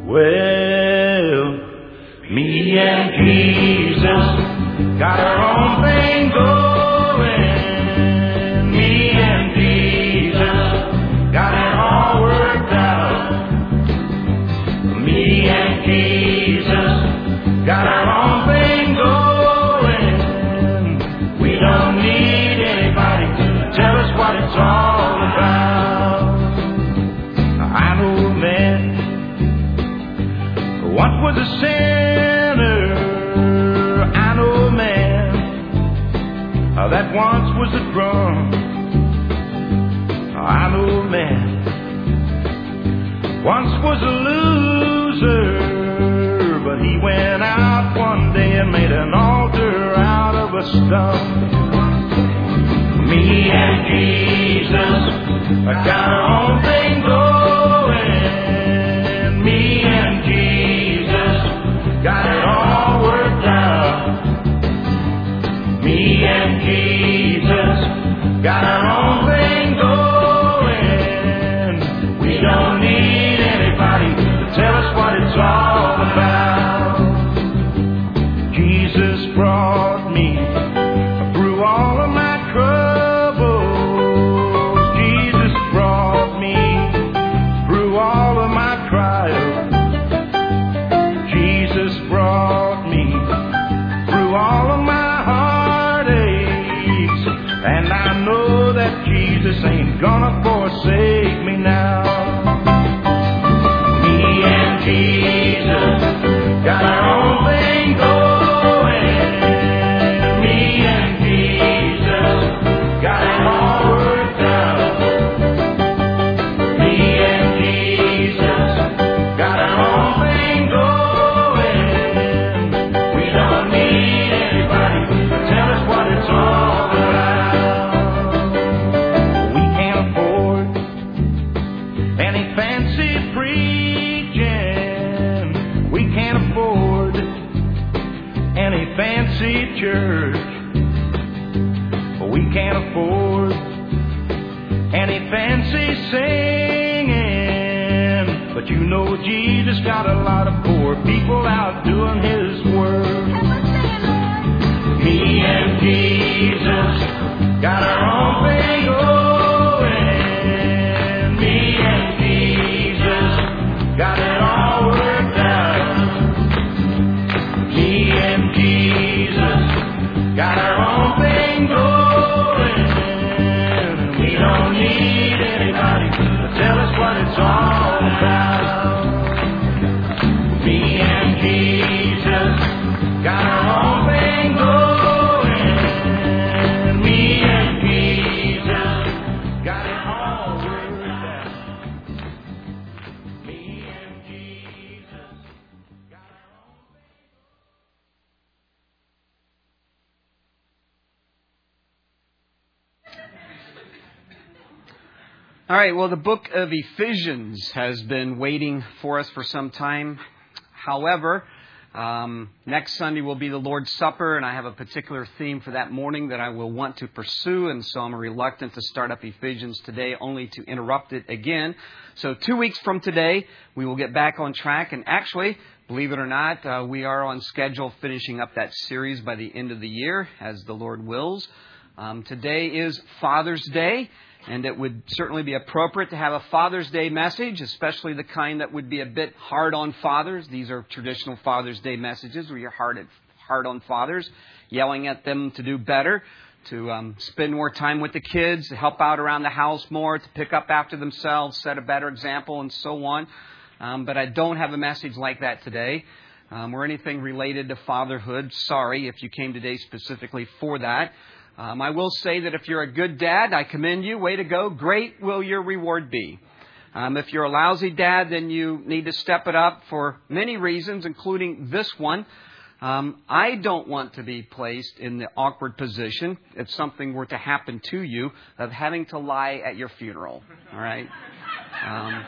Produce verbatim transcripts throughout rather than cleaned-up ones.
Well, me and Jesus got our own thing going. Me and Jesus got it all worked out. Me and Jesus got our own thing going. We don't need anybody to tell us what it's all about. I know a man once was a sinner. I know a man that once was a drunk. I know a man once was a loser, but he went out one day and made an altar out of a stump. Me and Jesus got our own thing going. Me and Jesus got it all worked out. Me and Jesus got our own thing going. We don't need anybody to tell us what it's all about. Jesus brought me through all of my troubles. Jesus brought me through all of my trials. Jesus brought me through all of my heartaches. And I know that Jesus ain't gonna forsake me now. Me and Jesus got our own thing going. Me and Jesus got it all worked out. Me and Jesus got our own thing going. We don't need anybody to tell us what it's all about. We can't afford any fancy preaching. We can't afford any fancy church. We can't afford any fancy singing. But you know Jesus got a lot of poor people out doing His work. Me and Jesus got our own thing going. Me and Jesus got it all worked out. Me and Jesus got our own thing going. We don't need anybody to tell us what it's all about. Me and Jesus got our own thing going. Me and Jesus got it all worked out. Me and Jesus got our own thing. All right, well, the book of Ephesians has been waiting for us for some time. However, um, next Sunday will be the Lord's Supper, and I have a particular theme for that morning that I will want to pursue, and so I'm reluctant to start up Ephesians today, only to interrupt it again. So two weeks from today, we will get back on track, and actually, believe it or not, uh, we are on schedule finishing up that series by the end of the year, as the Lord wills. Um, today is Father's Day. And it would certainly be appropriate to have a Father's Day message, especially the kind that would be a bit hard on fathers. These are traditional Father's Day messages where you're hard, at, hard on fathers, yelling at them to do better, to um, spend more time with the kids, to help out around the house more, to pick up after themselves, set a better example, and so on. Um, but I don't have a message like that today um, or anything related to fatherhood. Sorry if you came today specifically for that. Um, I will say that if you're a good dad, I commend you. Way to go. Great will your reward be. Um, if you're a lousy dad, then you need to step it up for many reasons, including this one. Um, I don't want to be placed in the awkward position, if something were to happen to you, of having to lie at your funeral. All right? Um,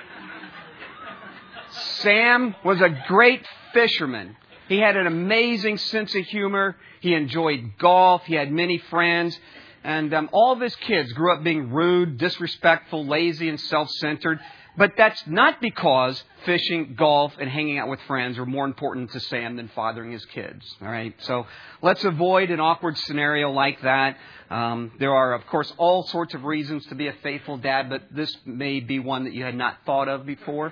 Sam was a great fisherman. He had an amazing sense of humor. He enjoyed golf. He had many friends. And um, all of his kids grew up being rude, disrespectful, lazy, and self-centered. But that's not because fishing, golf, and hanging out with friends are more important to Sam than fathering his kids. All right. So let's avoid an awkward scenario like that. Um, there are, of course, all sorts of reasons to be a faithful dad, but this may be one that you had not thought of before.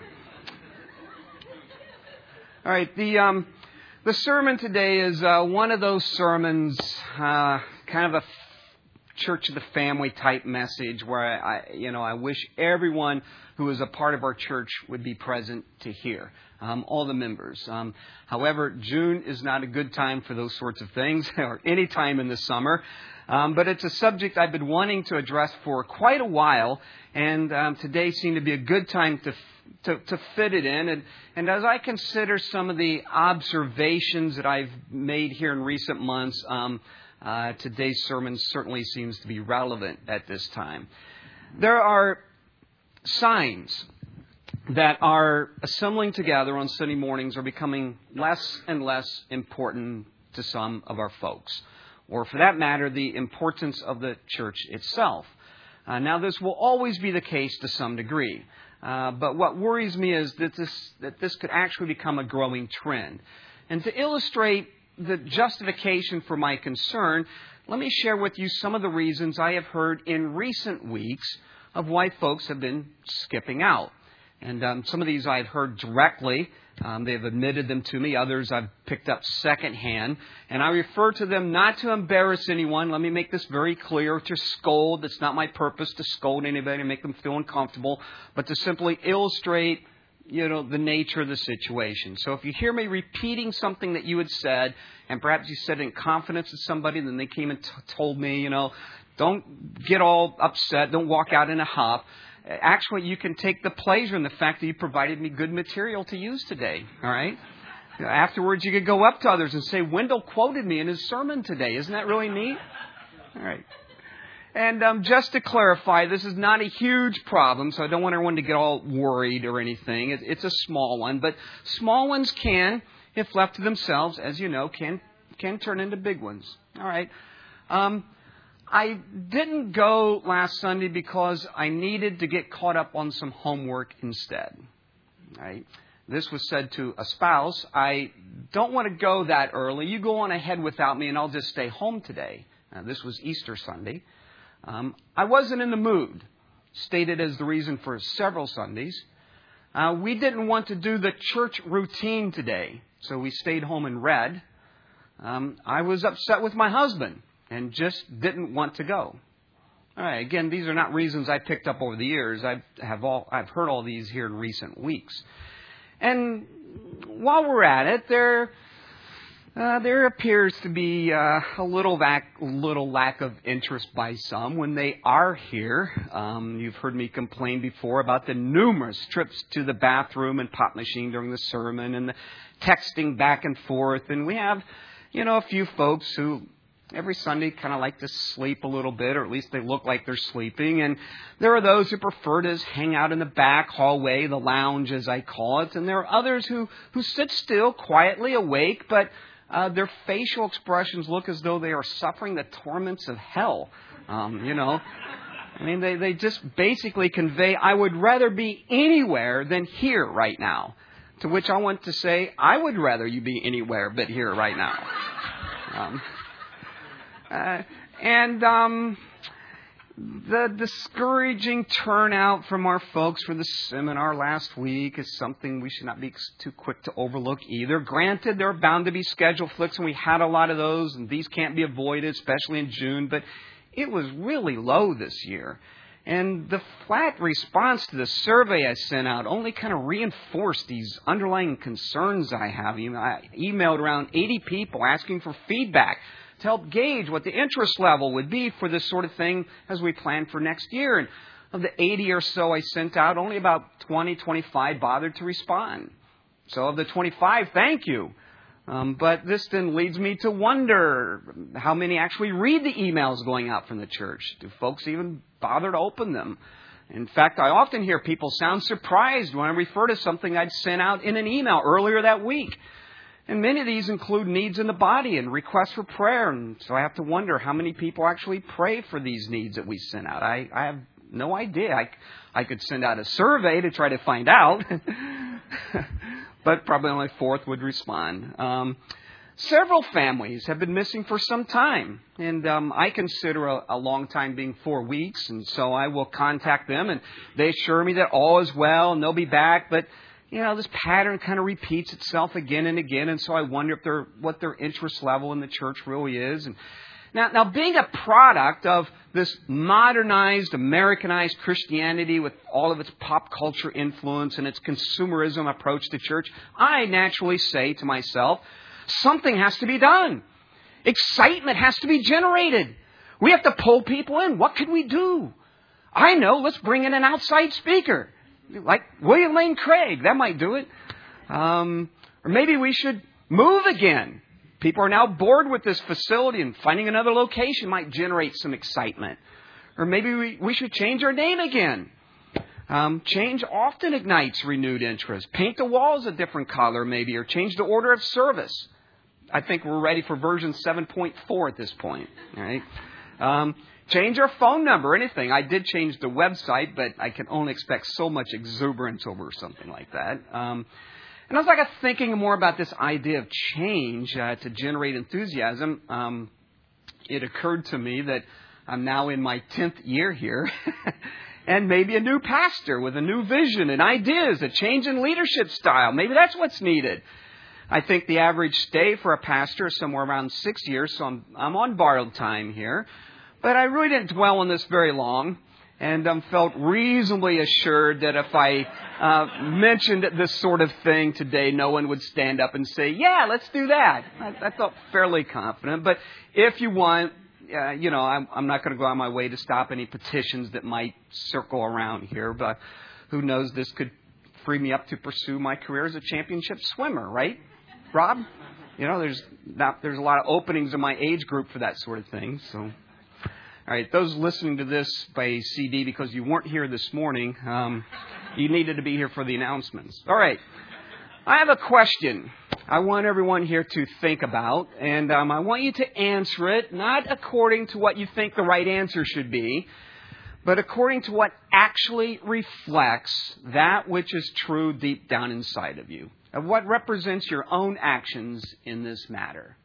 All right. The um, the sermon today is uh, one of those sermons, uh, kind of a church of the family type message, where I, I you know, I wish everyone who is a part of our church would be present to hear, um, all the members. Um, however, June is not a good time for those sorts of things, or any time in the summer. Um, but it's a subject I've been wanting to address for quite a while, and um, today seemed to be a good time to to, to fit it in. And, and as I consider some of the observations that I've made here in recent months, um, uh, today's sermon certainly seems to be relevant at this time. There are signs that our assembling together on Sunday mornings are becoming less and less important to some of our folks, or for that matter, the importance of the church itself. Uh, now, this will always be the case to some degree, uh, but what worries me is that this that this could actually become a growing trend. And to illustrate the justification for my concern, let me share with you some of the reasons I have heard in recent weeks of why folks have been skipping out. And um, some of these I've heard directly. Um, they've admitted them to me. Others I've picked up secondhand. And I refer to them not to embarrass anyone. Let me make this very clear. To scold. It's not my purpose to scold anybody and make them feel uncomfortable, but to simply illustrate, you know, the nature of the situation. So if you hear me repeating something that you had said, and perhaps you said it in confidence to somebody, then they came and t- told me, you know, don't get all upset. Don't walk out in a huff. Actually, you can take the pleasure in the fact that you provided me good material to use today. All right. Afterwards, you could go up to others and say, Wendell quoted me in his sermon today. Isn't that really neat? All right. And um, just to clarify, this is not a huge problem, so I don't want everyone to get all worried or anything. It, it's a small one, but small ones can, if left to themselves, as you know, can can turn into big ones. All right. Um, I didn't go last Sunday because I needed to get caught up on some homework instead. Right? This was said to a spouse. I don't want to go that early. You go on ahead without me and I'll just stay home today. Now, this was Easter Sunday. Um, I wasn't in the mood, stated as the reason for several Sundays. Uh, we didn't want to do the church routine today, so we stayed home and read. Um, I was upset with my husband and just didn't want to go. All right. Again, these are not reasons I picked up over the years. I have all I've heard all these here in recent weeks. And while we're at it, there uh, there appears to be uh, a little lack, little lack of interest by some when they are here. Um, you've heard me complain before about the numerous trips to the bathroom and pop machine during the sermon and the texting back and forth. And we have, you know, a few folks who every Sunday kind of like to sleep a little bit, or at least they look like they're sleeping. And there are those who prefer to hang out in the back hallway, the lounge as I call it. And there are others who, who sit still, quietly awake, but uh, their facial expressions look as though they are suffering the torments of hell. Um, you know, I mean, they, they just basically convey, I would rather be anywhere than here right now. To which I want to say, I would rather you be anywhere but here right now. Um, Uh, and um, the discouraging turnout from our folks for the seminar last week is something we should not be too quick to overlook either. Granted, there are bound to be schedule flicks, and we had a lot of those, and these can't be avoided, especially in June. But it was really low this year. And the flat response to the survey I sent out only kind of reinforced these underlying concerns I have. I emailed around eighty people asking for feedback to help gauge what the interest level would be for this sort of thing as we plan for next year. And of the eighty or so I sent out, only about twenty, twenty-five bothered to respond. So of the twenty-five, thank you. Um, but this then leads me to wonder how many actually read the emails going out from the church. Do folks even bother to open them? In fact, I often hear people sound surprised when I refer to something I'd sent out in an email earlier that week. And many of these include needs in the body and requests for prayer. And so I have to wonder how many people actually pray for these needs that we sent out. I, I have no idea. I, I could send out a survey to try to find out, but probably only a fourth would respond. Um, several families have been missing for some time, and um, I consider a, a long time being four weeks, and so I will contact them, and they assure me that all is well, and they'll be back, but you know, this pattern kind of repeats itself again and again, and so I wonder if they're, what their interest level in the church really is. And now, now, being a product of this modernized, Americanized Christianity with all of its pop culture influence and its consumerism approach to church, I naturally say to myself, something has to be done. Excitement has to be generated. We have to pull people in. What can we do? I know, let's bring in an outside speaker. Like William Lane Craig, that might do it. Um, or maybe we should move again. People are now bored with this facility, and finding another location might generate some excitement. Or maybe we, we should change our name again. Um, change often ignites renewed interest. Paint the walls a different color maybe, or change the order of service. I think we're ready for version seven point four at this point. All right. Um, Change our phone number, anything. I did change the website, but I can only expect so much exuberance over something like that. Um, and as I got thinking more about this idea of change uh, to generate enthusiasm, um, it occurred to me that I'm now in my tenth year here, and maybe a new pastor with a new vision and ideas, a change in leadership style. Maybe that's what's needed. I think the average stay for a pastor is somewhere around six years, so I'm, I'm on borrowed time here. But I really didn't dwell on this very long, and um, felt reasonably assured that if I uh, mentioned this sort of thing today, no one would stand up and say, yeah, let's do that. I, I felt fairly confident. But if you want, uh, you know, I'm, I'm not going to go on my way to stop any petitions that might circle around here. But who knows, this could free me up to pursue my career as a championship swimmer, right, Rob? You know, there's not, there's a lot of openings in my age group for that sort of thing, so... All right, those listening to this by C D because you weren't here this morning, um, you needed to be here for the announcements. All right, I have a question I want everyone here to think about, and um, I want you to answer it not according to what you think the right answer should be, but according to what actually reflects that which is true deep down inside of you, of what represents your own actions in this matter.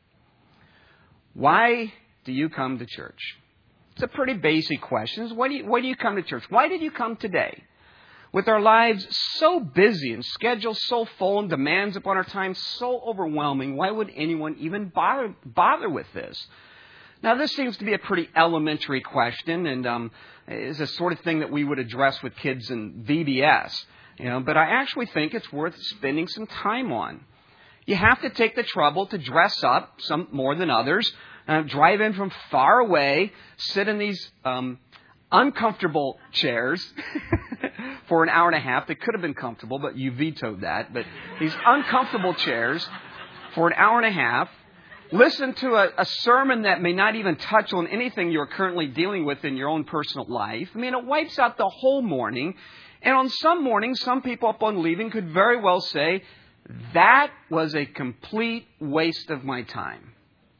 Why do you come to church? It's a pretty basic question. Why do you, why do you come to church? Why did you come today? With our lives so busy and schedules so full and demands upon our time so overwhelming, why would anyone even bother, bother with this? Now, this seems to be a pretty elementary question, and um, is the sort of thing that we would address with kids in V B S. You know, but I actually think it's worth spending some time on. You have to take the trouble to dress up, some more than others, uh, drive in from far away, sit in these um, uncomfortable chairs for an hour and a half. They could have been comfortable, but you vetoed that. But these uncomfortable chairs for an hour and a half, listen to a, a sermon that may not even touch on anything you're currently dealing with in your own personal life. I mean, it wipes out the whole morning. And on some mornings, some people upon leaving could very well say, that was a complete waste of my time.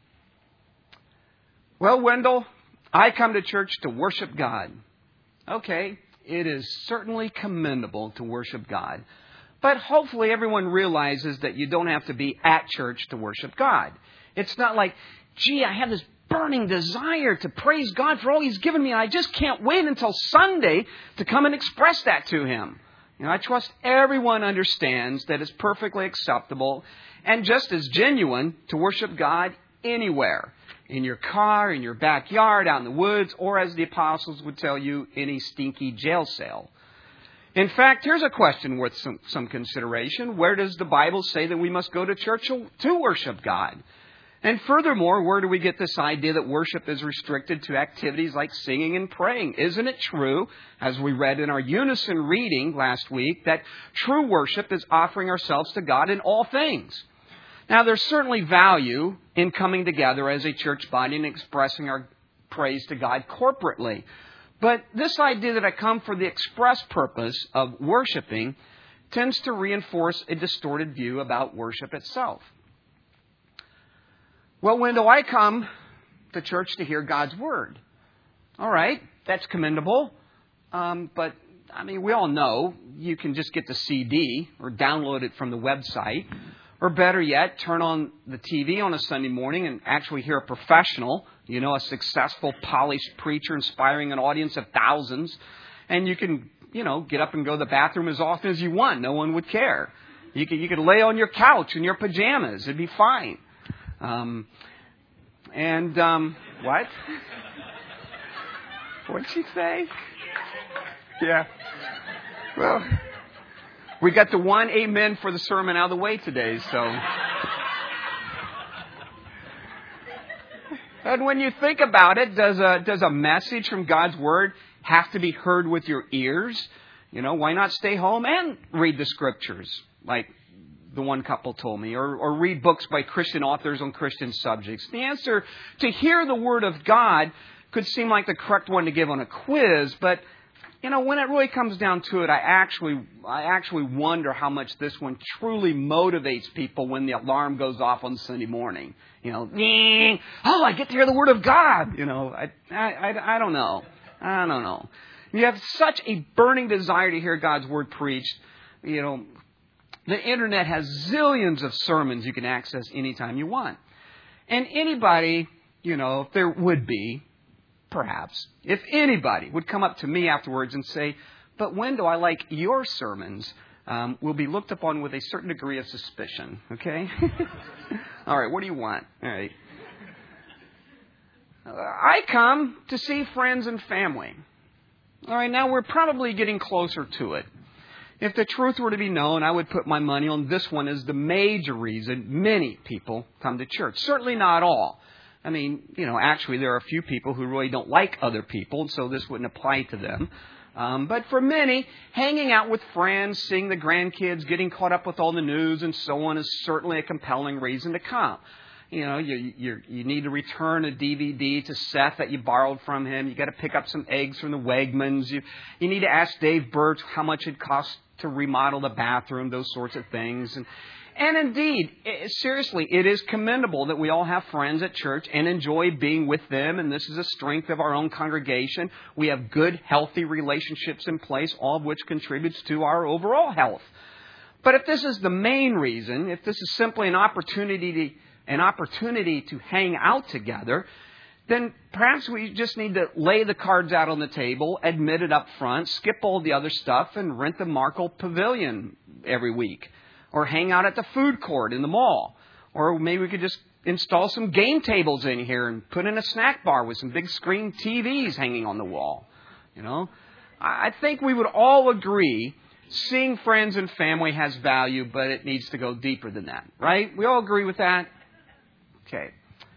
Well, Wendell, I come to church to worship God. Okay, it is certainly commendable to worship God. But hopefully everyone realizes that you don't have to be at church to worship God. It's not like, gee, I have this burning desire to praise God for all He's given me, and I just can't wait until Sunday to come and express that to Him. You know, I trust everyone understands that it's perfectly acceptable and just as genuine to worship God anywhere. In your car, in your backyard, out in the woods, or as the apostles would tell you, any stinky jail cell. In fact, here's a question worth some, some consideration. Where does the Bible say that we must go to church to worship God? And furthermore, where do we get this idea that worship is restricted to activities like singing and praying? Isn't it true, as we read in our unison reading last week, that true worship is offering ourselves to God in all things? Now, there's certainly value in coming together as a church body and expressing our praise to God corporately. But this idea that I come for the express purpose of worshiping tends to reinforce a distorted view about worship itself. Well, when do I come to church to hear God's Word? All right, that's commendable. Um, but, I mean, we all know you can just get the C D or download it from the website. Or better yet, turn on the T V on a Sunday morning and actually hear a professional, you know, a successful, polished preacher inspiring an audience of thousands. And you can, you know, get up and go to the bathroom as often as you want. No one would care. You could, you could lay on your couch in your pajamas. It'd be fine. Um, and, um, what? What'd she say? Yeah. Well, we got the one amen for the sermon out of the way today, so. And when you think about it, does a, does a message from God's Word have to be heard with your ears? You know, why not stay home and read the Scriptures, like the one couple told me, or, or read books by Christian authors on Christian subjects? The answer to hear the Word of God could seem like the correct one to give on a quiz, but you know, when it really comes down to it, I actually I actually wonder how much this one truly motivates people when the alarm goes off on Sunday morning. You know, oh, I get to hear the Word of God. You know, I I, I, I don't know. I don't know. You have such a burning desire to hear God's Word preached. You know, the Internet has zillions of sermons you can access anytime you want. And anybody, you know, if there would be, perhaps, if anybody would come up to me afterwards and say, but Wendell, I like your sermons, um, will be looked upon with a certain degree of suspicion. Okay? All right, what do you want? All right. Uh, I come to see friends and family. All right, now we're probably getting closer to it. If the truth were to be known, I would put my money on this one as the major reason many people come to church. Certainly not all. I mean, you know, actually there are a few people who really don't like other people, so this wouldn't apply to them. Um, but for many, hanging out with friends, seeing the grandkids, getting caught up with all the news and so on is certainly a compelling reason to come. You know, you you you need to return a D V D to Seth that you borrowed from him. You got to pick up some eggs from the Wegmans. You you need to ask Dave Birch how much it costs to remodel the bathroom, those sorts of things. And And indeed, seriously, it is commendable that we all have friends at church and enjoy being with them. And this is a strength of our own congregation. We have good, healthy relationships in place, all of which contributes to our overall health. But if this is the main reason, if this is simply an opportunity to, an opportunity to hang out together, then perhaps we just need to lay the cards out on the table, admit it up front, skip all the other stuff, and rent the Markle Pavilion every week. Or hang out at the food court in the mall. Or maybe we could just install some game tables in here and put in a snack bar with some big screen T Vs hanging on the wall. You know, I think we would all agree seeing friends and family has value, but it needs to go deeper than that. Right? We all agree with that? Okay.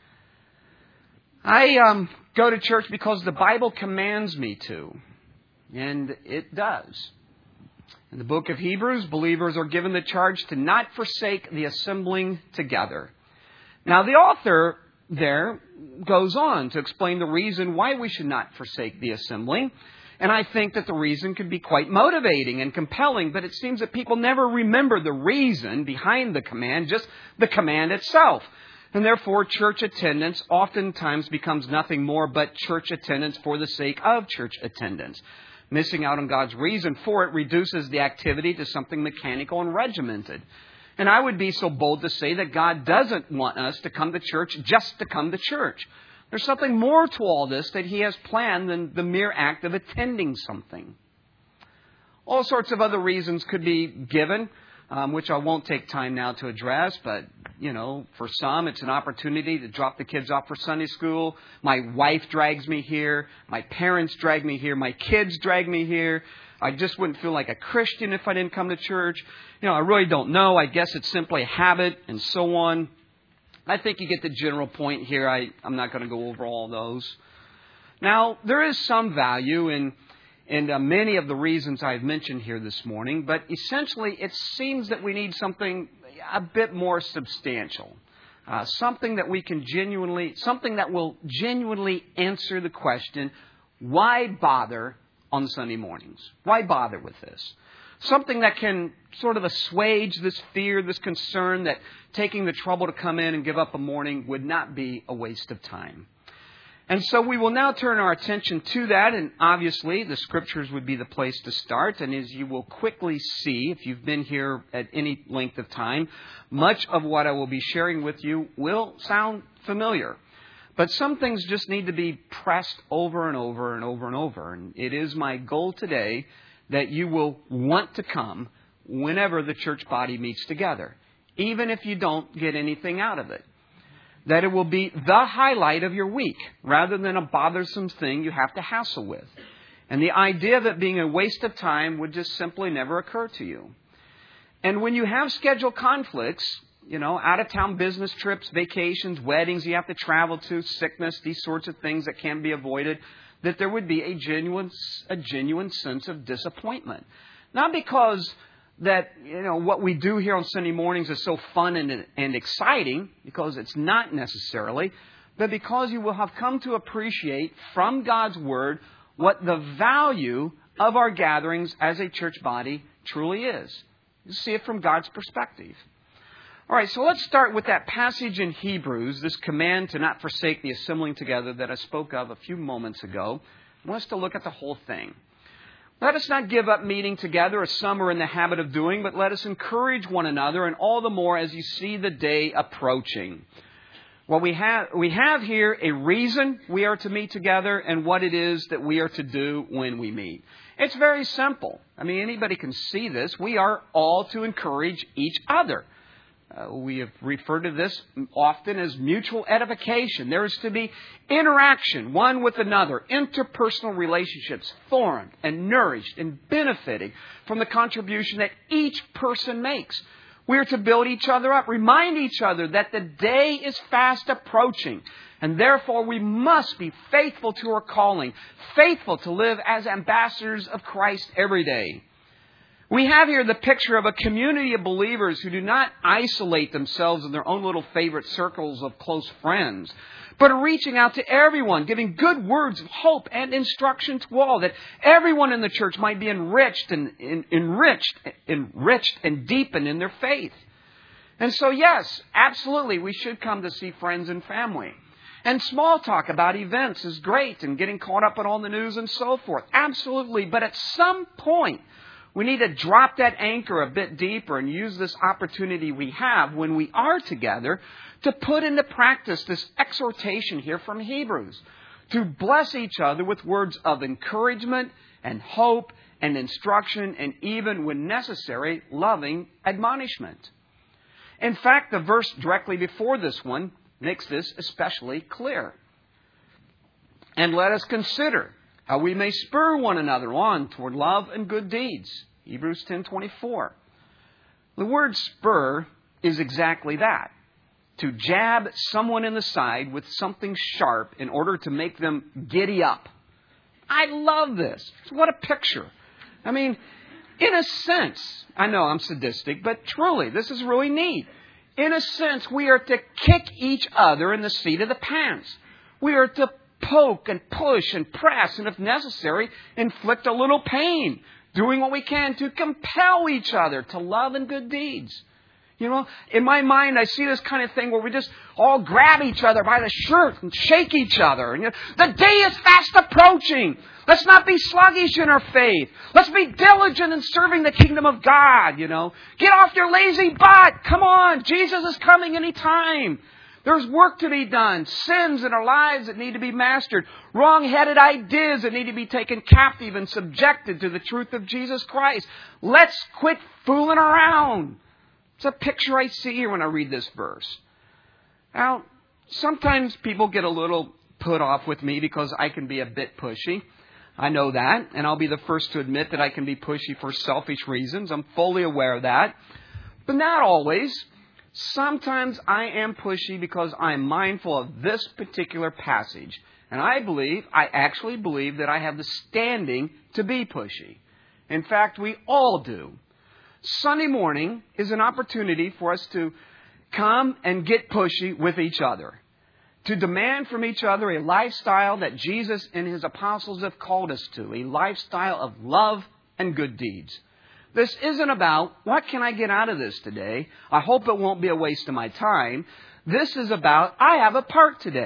I um, go to church because the Bible commands me to. And it does. In the book of Hebrews, believers are given the charge to not forsake the assembling together. Now, the author there goes on to explain the reason why we should not forsake the assembling. And I think that the reason could be quite motivating and compelling, but it seems that people never remember the reason behind the command, just the command itself. And therefore, church attendance oftentimes becomes nothing more but church attendance for the sake of church attendance. Missing out on God's reason for it reduces the activity to something mechanical and regimented. And I would be so bold to say that God doesn't want us to come to church just to come to church. There's something more to all this that He has planned than the mere act of attending something. All sorts of other reasons could be given, um, which I won't take time now to address, but you know, for some, it's an opportunity to drop the kids off for Sunday school. My wife drags me here. My parents drag me here. My kids drag me here. I just wouldn't feel like a Christian if I didn't come to church. You know, I really don't know. I guess it's simply a habit and so on. I think you get the general point here. I, I'm not going to go over all those. Now, there is some value in, in uh, many of the reasons I've mentioned here this morning, but essentially it seems that we need something a bit more substantial. Uh, something that we can genuinely, something that will genuinely answer the question, why bother on Sunday mornings? Why bother with this? Something that can sort of assuage this fear, this concern that taking the trouble to come in and give up a morning would not be a waste of time. And so we will now turn our attention to that, and obviously the Scriptures would be the place to start. And as you will quickly see, if you've been here at any length of time, much of what I will be sharing with you will sound familiar. But some things just need to be pressed over and over and over and over. And it is my goal today that you will want to come whenever the church body meets together, even if you don't get anything out of it. That it will be the highlight of your week rather than a bothersome thing you have to hassle with. And the idea of it being a waste of time would just simply never occur to you. And when you have scheduled conflicts, you know, out-of-town business trips, vacations, weddings you have to travel to, sickness, these sorts of things that can be avoided, that there would be a genuine, a genuine sense of disappointment. Not because that, you know, what we do here on Sunday mornings is so fun and, and exciting, because it's not necessarily, but because you will have come to appreciate from God's Word what the value of our gatherings as a church body truly is. You see it from God's perspective. All right, so let's start with that passage in Hebrews, this command to not forsake the assembling together that I spoke of a few moments ago. I want us to look at the whole thing. Let us not give up meeting together as some are in the habit of doing, but let us encourage one another, and all the more as you see the day approaching. Well, we have, we have here a reason we are to meet together and what it is that we are to do when we meet. It's very simple. I mean, anybody can see this. We are all to encourage each other. Uh, we have referred to this often as mutual edification. There is to be interaction one with another, interpersonal relationships formed and nourished and benefiting from the contribution that each person makes. We are to build each other up, remind each other that the day is fast approaching, and therefore we must be faithful to our calling, faithful to live as ambassadors of Christ every day. We have here the picture of a community of believers who do not isolate themselves in their own little favorite circles of close friends, but are reaching out to everyone, giving good words of hope and instruction to all, that everyone in the church might be enriched and en- enriched, enriched and deepened in their faith. And so, yes, absolutely, we should come to see friends and family. And small talk about events is great, and getting caught up in all the news and so forth. Absolutely, but at some point, we need to drop that anchor a bit deeper and use this opportunity we have when we are together to put into practice this exhortation here from Hebrews, to bless each other with words of encouragement and hope and instruction and even, when necessary, loving admonishment. In fact, the verse directly before this one makes this especially clear. And let us consider how we may spur one another on toward love and good deeds. Hebrews ten twenty-four. The word spur is exactly that. To jab someone in the side with something sharp in order to make them giddy up. I love this. What a picture. I mean, in a sense, I know I'm sadistic, but truly, this is really neat. In a sense, we are to kick each other in the seat of the pants. We are to poke and push and press, and if necessary, inflict a little pain, doing what we can to compel each other to love and good deeds. You know, in my mind, I see this kind of thing where we just all grab each other by the shirt and shake each other. And, you know, the day is fast approaching. Let's not be sluggish in our faith. Let's be diligent in serving the kingdom of God, you know. Get off your lazy butt. Come on. Jesus is coming anytime. There's work to be done, sins in our lives that need to be mastered, wrong-headed ideas that need to be taken captive and subjected to the truth of Jesus Christ. Let's quit fooling around. It's a picture I see here when I read this verse. Now, sometimes people get a little put off with me because I can be a bit pushy. I know that, and I'll be the first to admit that I can be pushy for selfish reasons. I'm fully aware of that, but not always. Sometimes I am pushy because I'm mindful of this particular passage. And I believe, I actually believe that I have the standing to be pushy. In fact, we all do. Sunday morning is an opportunity for us to come and get pushy with each other. To demand from each other a lifestyle that Jesus and His apostles have called us to. A lifestyle of love and good deeds. This isn't about, what can I get out of this today? I hope it won't be a waste of my time. This is about, I have a part today.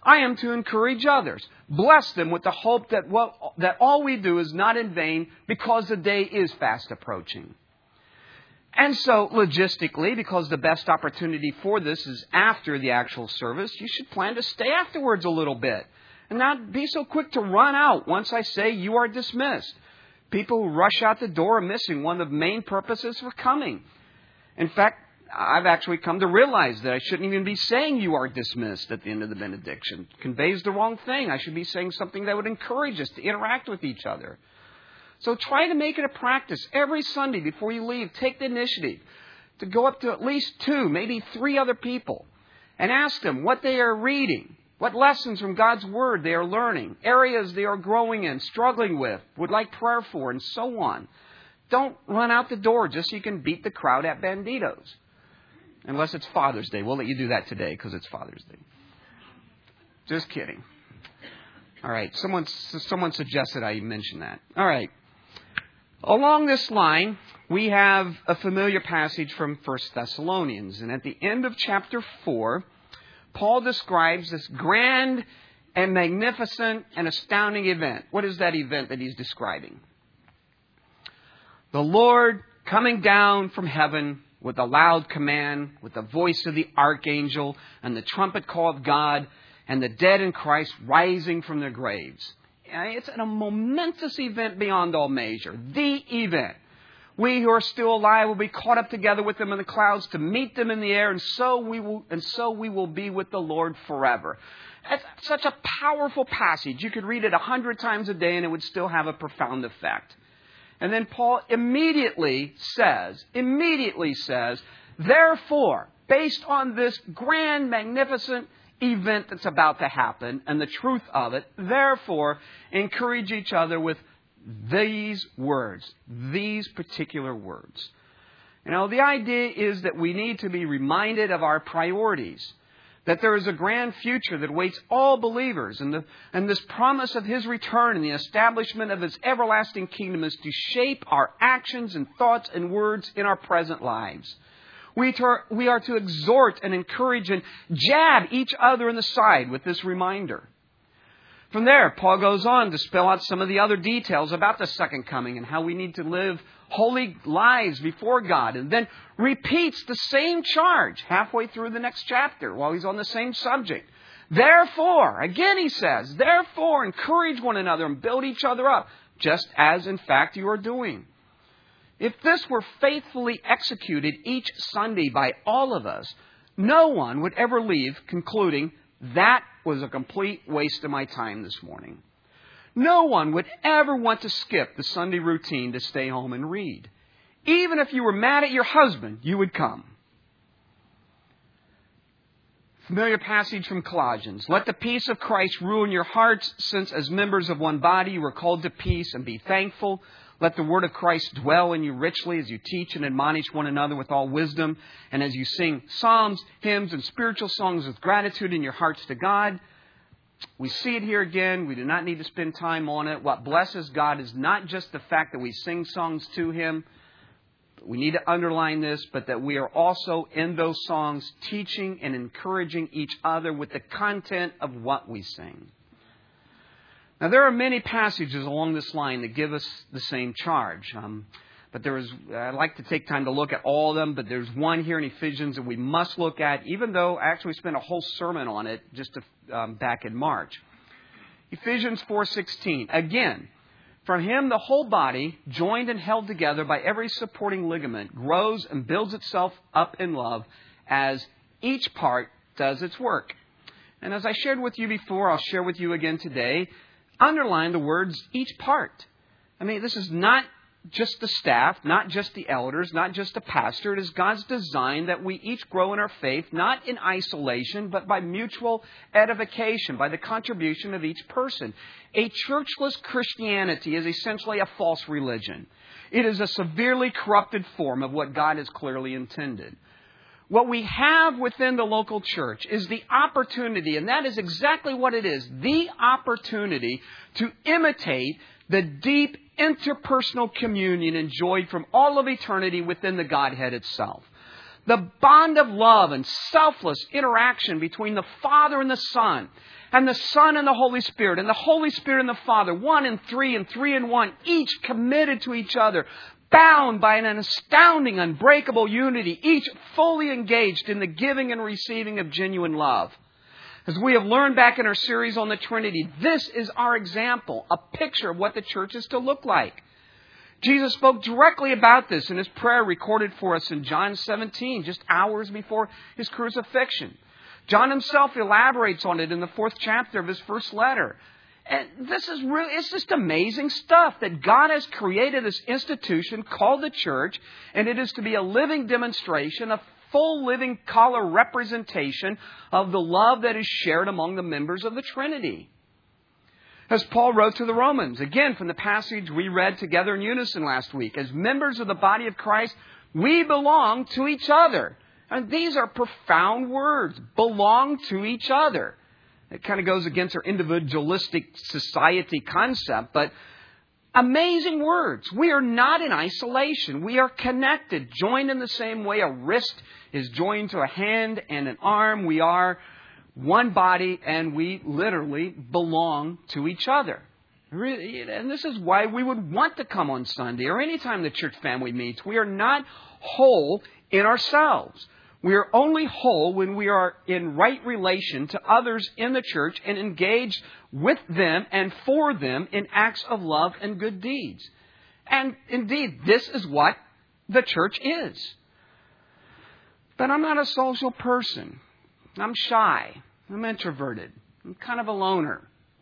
I am to encourage others. Bless them with the hope that, what, that all we do is not in vain because the day is fast approaching. And so, logistically, because the best opportunity for this is after the actual service, you should plan to stay afterwards a little bit. And not be so quick to run out once I say you are dismissed. People who rush out the door are missing one of the main purposes for coming. In fact, I've actually come to realize that I shouldn't even be saying you are dismissed at the end of the benediction. It conveys the wrong thing. I should be saying something that would encourage us to interact with each other. So try to make it a practice every Sunday before you leave. Take the initiative to go up to at least two, maybe three other people and ask them what they are reading, what lessons from God's Word they are learning, areas they are growing in, struggling with, would like prayer for, and so on. Don't run out the door just so you can beat the crowd at Banditos. Unless it's Father's Day. We'll let you do that today because it's Father's Day. Just kidding. All right. Someone, someone suggested I mention that. All right. Along this line, we have a familiar passage from First Thessalonians. And at the end of chapter four, Paul describes this grand and magnificent and astounding event. What is that event that he's describing? The Lord coming down from heaven with a loud command, with the voice of the archangel and the trumpet call of God, and the dead in Christ rising from their graves. It's a momentous event beyond all measure. The event. We who are still alive will be caught up together with them in the clouds to meet them in the air, and so we will, and so we will be with the Lord forever. It's such a powerful passage. You could read it a hundred times a day and it would still have a profound effect. And then Paul immediately says, immediately says, therefore, based on this grand, magnificent event that's about to happen and the truth of it, therefore, encourage each other with these words, these particular words. You know, the idea is that we need to be reminded of our priorities, that there is a grand future that awaits all believers, and, the, and this promise of His return and the establishment of His everlasting kingdom is to shape our actions and thoughts and words in our present lives. We, tar, we are to exhort and encourage and jab each other in the side with this reminder. From there, Paul goes on to spell out some of the other details about the second coming and how we need to live holy lives before God, and then repeats the same charge halfway through the next chapter while he's on the same subject. Therefore, again he says, therefore encourage one another and build each other up, just as in fact you are doing. If this were faithfully executed each Sunday by all of us, no one would ever leave concluding that was a complete waste of my time this morning. No one would ever want to skip the Sunday routine to stay home and read. Even if you were mad at your husband, you would come. Familiar passage from Colossians. Let the peace of Christ rule in your hearts, since as members of one body you are called to peace, and be thankful. Let the word of Christ dwell in you richly as you teach and admonish one another with all wisdom, and as you sing psalms, hymns, and spiritual songs with gratitude in your hearts to God. We see it here again. We do not need to spend time on it. What blesses God is not just the fact that we sing songs to Him. We need to underline this, but that we are also in those songs teaching and encouraging each other with the content of what we sing. Now, there are many passages along this line that give us the same charge. Um, but there is, I'd like to take time to look at all of them, but there's one here in Ephesians that we must look at, even though I actually spent a whole sermon on it just to, um, back in March. Ephesians four sixteen. Again, from Him the whole body, joined and held together by every supporting ligament, grows and builds itself up in love as each part does its work. And as I shared with you before, I'll share with you again today. Underline the words, each part. I mean, this is not just the staff, not just the elders, not just the pastor. It is God's design that we each grow in our faith, not in isolation, but by mutual edification, by the contribution of each person. A churchless Christianity is essentially a false religion. It is a severely corrupted form of what God has clearly intended. What we have within the local church is the opportunity, and that is exactly what it is, the opportunity to imitate the deep interpersonal communion enjoyed from all of eternity within the Godhead itself. The bond of love and selfless interaction between the Father and the Son, and the Son and the Holy Spirit, and the Holy Spirit and the Father, one and three and three and one, each committed to each other, bound by an astounding, unbreakable unity, each fully engaged in the giving and receiving of genuine love. As we have learned back in our series on the Trinity, this is our example, a picture of what the church is to look like. Jesus spoke directly about this in His prayer recorded for us in John seventeen, just hours before His crucifixion. John himself elaborates on it in the fourth chapter of his first letter. And this is really, it's just amazing stuff that God has created this institution called the church, and it is to be a living demonstration, a full living color representation of the love that is shared among the members of the Trinity. As Paul wrote to the Romans, again from the passage we read together in unison last week, as members of the body of Christ, we belong to each other. And these are profound words, belong to each other. It kind of goes against our individualistic society concept, but amazing words. We are not in isolation. We are connected, joined in the same way a wrist is joined to a hand and an arm. We are one body, and we literally belong to each other. And this is why we would want to come on Sunday or any time the church family meets. We are not whole in ourselves. We are only whole when we are in right relation to others in the church and engaged with them and for them in acts of love and good deeds. And indeed, this is what the church is. But I'm not a social person. I'm shy. I'm introverted. I'm kind of a loner.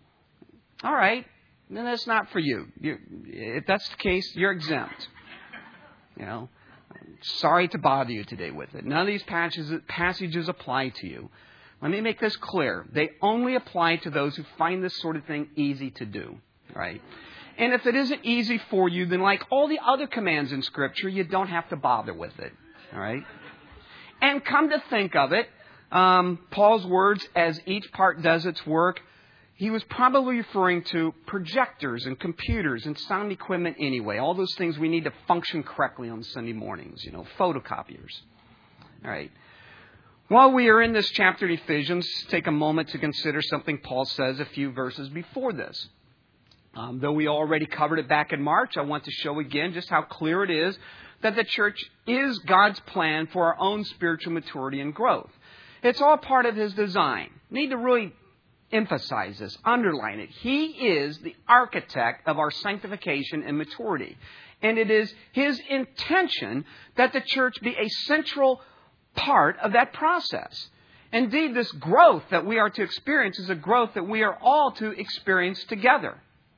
All right, then that's not for you. you. If that's the case, you're exempt. You know, sorry to bother you today with it. None of these passages, passages apply to you. Let me make this clear. They only apply to those who find this sort of thing easy to do. Right? And if it isn't easy for you, then like all the other commands in Scripture, you don't have to bother with it. All right? And come to think of it, Um, Paul's words, as each part does its work, he was probably referring to projectors and computers and sound equipment anyway. All those things we need to function correctly on Sunday mornings, you know, photocopiers. All right. While we are in this chapter of Ephesians, take a moment to consider something Paul says a few verses before this. Um, though we already covered it back in March, I want to show again just how clear it is that the church is God's plan for our own spiritual maturity and growth. It's all part of His design. Need to really emphasize this, underline it. He is the architect of our sanctification and maturity. And it is His intention that the church be a central part of that process. Indeed, this growth that we are to experience is a growth that we are all to experience together.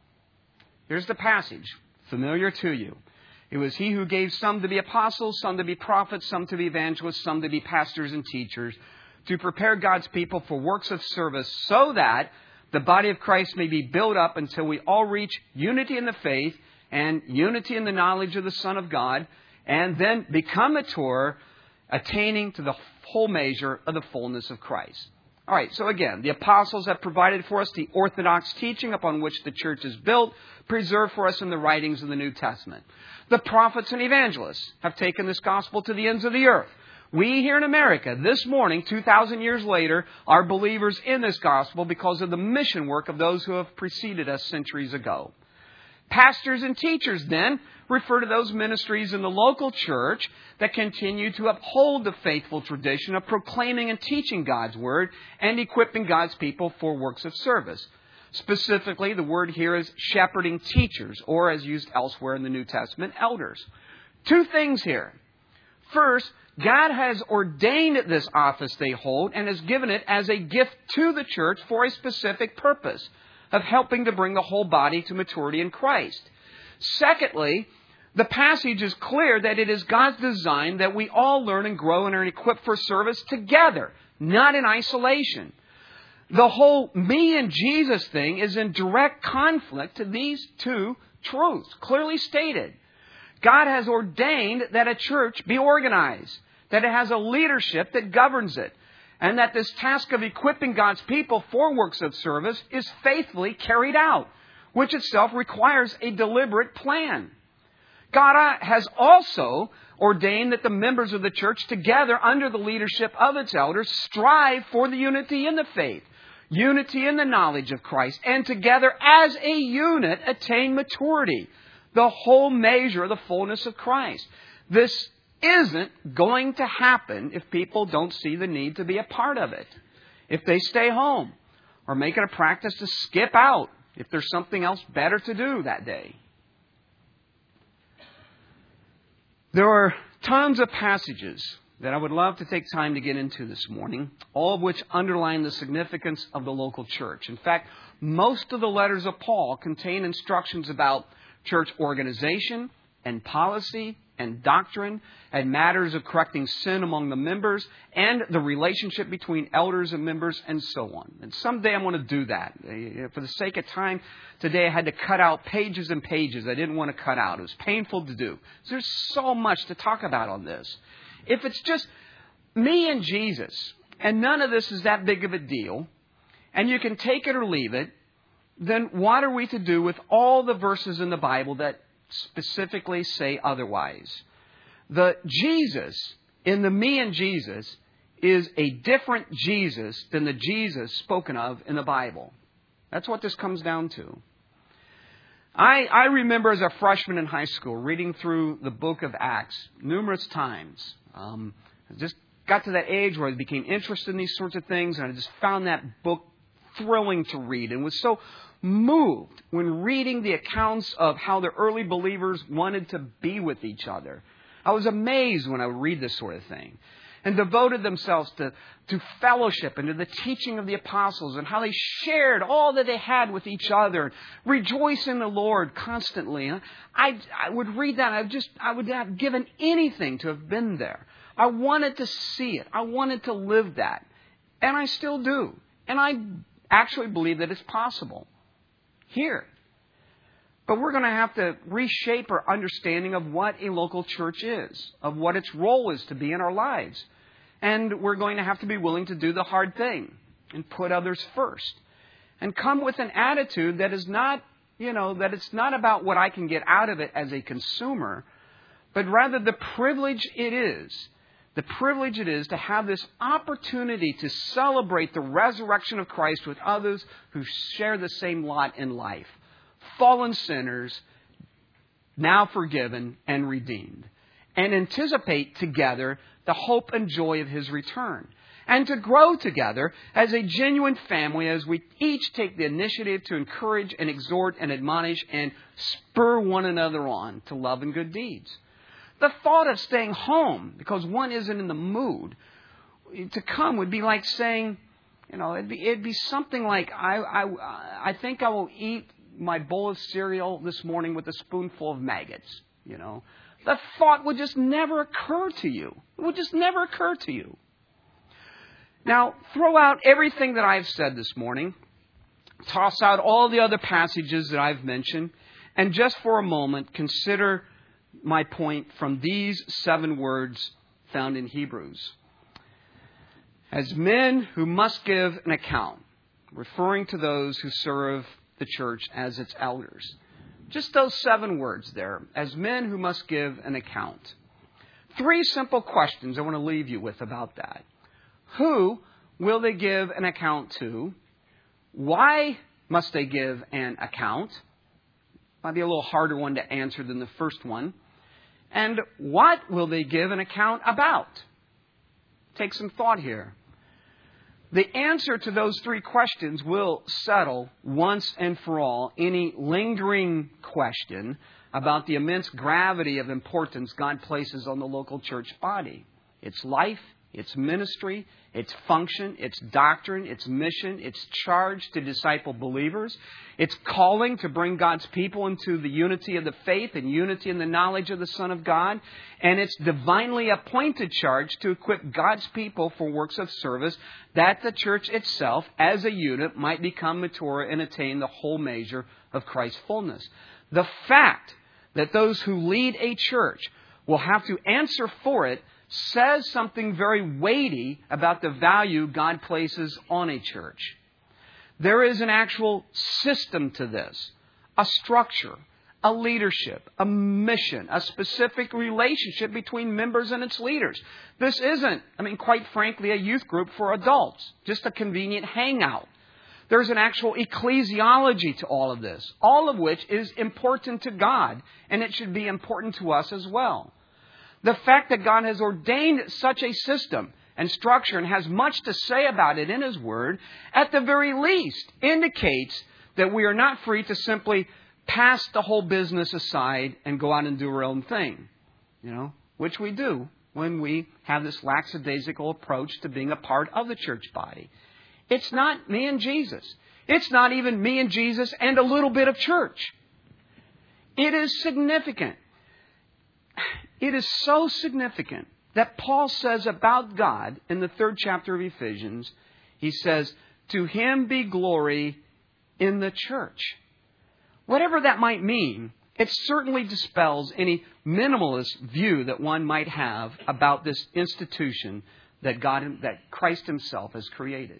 Here's the passage, familiar to you. It was He who gave some to be apostles, some to be prophets, some to be evangelists, some to be pastors and teachers, to prepare God's people for works of service so that the body of Christ may be built up until we all reach unity in the faith and unity in the knowledge of the Son of God, and then become mature, attaining to the whole measure of the fullness of Christ. All right, so again, the apostles have provided for us the orthodox teaching upon which the church is built, preserved for us in the writings of the New Testament. The prophets and evangelists have taken this gospel to the ends of the earth. We here in America, this morning, two thousand years later, are believers in this gospel because of the mission work of those who have preceded us centuries ago. Pastors and teachers, then, refer to those ministries in the local church that continue to uphold the faithful tradition of proclaiming and teaching God's Word and equipping God's people for works of service. Specifically, the word here is shepherding teachers, or as used elsewhere in the New Testament, elders. Two things here. First, God has ordained this office they hold and has given it as a gift to the church for a specific purpose of helping to bring the whole body to maturity in Christ. Secondly, the passage is clear that it is God's design that we all learn and grow and are equipped for service together, not in isolation. The whole me and Jesus thing is in direct conflict to these two truths, clearly stated. God has ordained that a church be organized, that it has a leadership that governs it, and that this task of equipping God's people for works of service is faithfully carried out, which itself requires a deliberate plan. God has also ordained that the members of the church, together under the leadership of its elders, strive for the unity in the faith, unity in the knowledge of Christ, and together as a unit attain maturity, the whole measure of the fullness of Christ. This isn't going to happen if people don't see the need to be a part of it. If they stay home or make it a practice to skip out if there's something else better to do that day. There are tons of passages that I would love to take time to get into this morning, all of which underline the significance of the local church. In fact, most of the letters of Paul contain instructions about church organization and policy and doctrine and matters of correcting sin among the members and the relationship between elders and members and so on. And someday I'm going to do that. For the sake of time, today I had to cut out pages and pages I didn't want to cut out. It was painful to do. So there's so much to talk about on this. If it's just me and Jesus, and none of this is that big of a deal, and you can take it or leave it, then what are we to do with all the verses in the Bible that specifically say otherwise? The Jesus in the me and Jesus is a different Jesus than the Jesus spoken of in the Bible. That's what this comes down to. I, I remember as a freshman in high school reading through the book of Acts numerous times. Um, I just got to that age where I became interested in these sorts of things, and I just found that book thrilling to read and was so moved when reading the accounts of how the early believers wanted to be with each other. I was amazed when I would read this sort of thing, and devoted themselves to, to fellowship and to the teaching of the apostles and how they shared all that they had with each other, rejoice in the Lord constantly. I, I would read that. I just I would have given anything to have been there. I wanted to see it. I wanted to live that, and I still do. And I actually believe that it's possible here. But we're going to have to reshape our understanding of what a local church is, of what its role is to be in our lives. And we're going to have to be willing to do the hard thing and put others first. And come with an attitude that is not, you know, that it's not about what I can get out of it as a consumer, but rather the privilege it is, the privilege it is to have this opportunity to celebrate the resurrection of Christ with others who share the same lot in life. Fallen sinners, now forgiven and redeemed. And anticipate together the hope and joy of His return. And to grow together as a genuine family as we each take the initiative to encourage and exhort and admonish and spur one another on to love and good deeds. The thought of staying home because one isn't in the mood to come would be like saying, you know, it'd be, it'd be something like, I, I, I think I will eat my bowl of cereal this morning with a spoonful of maggots, you know. The thought would just never occur to you. It would just never occur to you. Now, throw out everything that I've said this morning. Toss out all the other passages that I've mentioned. And just for a moment, consider my point from these seven words found in Hebrews. As men who must give an account, referring to those who serve the church as its elders. Just those seven words there. As men who must give an account. Three simple questions I want to leave you with about that. Who will they give an account to? Why must they give an account? Might be a little harder one to answer than the first one. And what will they give an account about? Take some thought here. The answer to those three questions will settle once and for all any lingering question about the immense gravity of importance God places on the local church body. Its life, its ministry, its function, its doctrine, its mission, its charge to disciple believers, its calling to bring God's people into the unity of the faith and unity in the knowledge of the Son of God, and its divinely appointed charge to equip God's people for works of service, that the church itself, as a unit, might become mature and attain the whole measure of Christ's fullness. The fact that those who lead a church will have to answer for it says something very weighty about the value God places on a church. There is an actual system to this, a structure, a leadership, a mission, a specific relationship between members and its leaders. This isn't, I mean, quite frankly, a youth group for adults, just a convenient hangout. There's an actual ecclesiology to all of this, all of which is important to God, and it should be important to us as well. The fact that God has ordained such a system and structure and has much to say about it in His Word, at the very least, indicates that we are not free to simply pass the whole business aside and go out and do our own thing, you know, which we do when we have this lackadaisical approach to being a part of the church body. It's not me and Jesus. It's not even me and Jesus and a little bit of church. It is significant. It is so significant that Paul says about God in the third chapter of Ephesians, he says, "To Him be glory in the church." Whatever that might mean, it certainly dispels any minimalist view that one might have about this institution that God, that Christ Himself has created.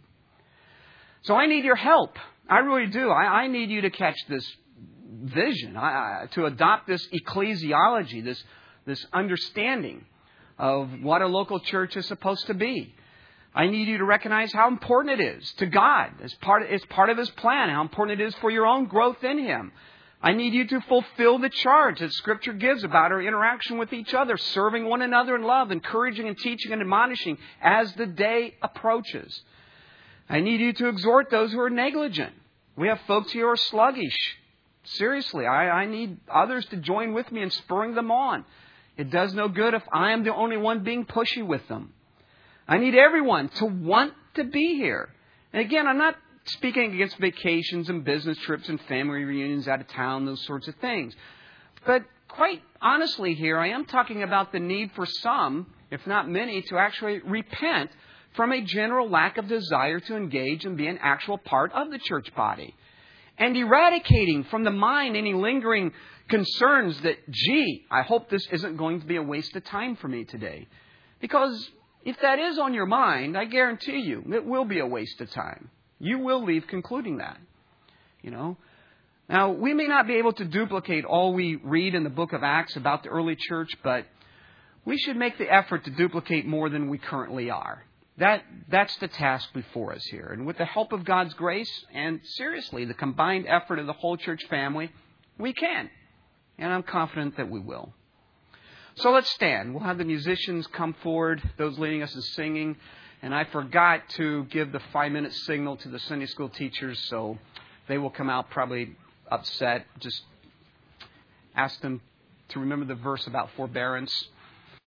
So I need your help. I really do. I, I need you to catch this vision, I, I, to adopt this ecclesiology, this, this understanding of what a local church is supposed to be. I need you to recognize how important it is to God as part of, as part of His plan, how important it is for your own growth in Him. I need you to fulfill the charge that Scripture gives about our interaction with each other, serving one another in love, encouraging and teaching and admonishing as the day approaches. I need you to exhort those who are negligent. We have folks here who are sluggish. Seriously, I, I need others to join with me in spurring them on. It does no good if I am the only one being pushy with them. I need everyone to want to be here. And again, I'm not speaking against vacations and business trips and family reunions out of town, those sorts of things. But quite honestly here, I am talking about the need for some, if not many, to actually repent from a general lack of desire to engage and be an actual part of the church body. And eradicating from the mind any lingering concerns that, gee, I hope this isn't going to be a waste of time for me today. Because if that is on your mind, I guarantee you it will be a waste of time. You will leave concluding that. You know. Now, we may not be able to duplicate all we read in the book of Acts about the early church, but we should make the effort to duplicate more than we currently are. That that's the task before us here. And with the help of God's grace and, seriously, the combined effort of the whole church family, we can. And I'm confident that we will. So let's stand. We'll have the musicians come forward, those leading us in singing. And I forgot to give the five-minute signal to the Sunday school teachers, so they will come out probably upset. Just ask them to remember the verse about forbearance.